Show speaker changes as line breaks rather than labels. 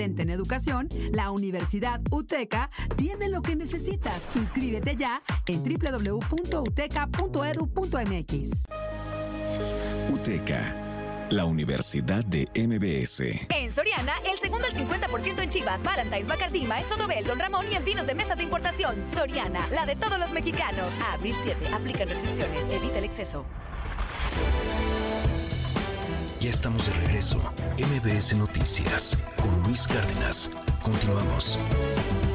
En educación, la Universidad UTECA tiene lo que necesitas. Inscríbete ya en www.uteca.edu.mx.
UTECA, la Universidad de MBS.
En Soriana, el segundo al 50% en Chivas, Valentine's, Bacardí, Maestro Dobel, Don Ramón y en vinos de mesa de importación. Soriana, la de todos los mexicanos. A abril 7, aplican restricciones, evita el exceso.
Ya estamos de regreso. MBS Noticias con Luis Cárdenas. Continuamos.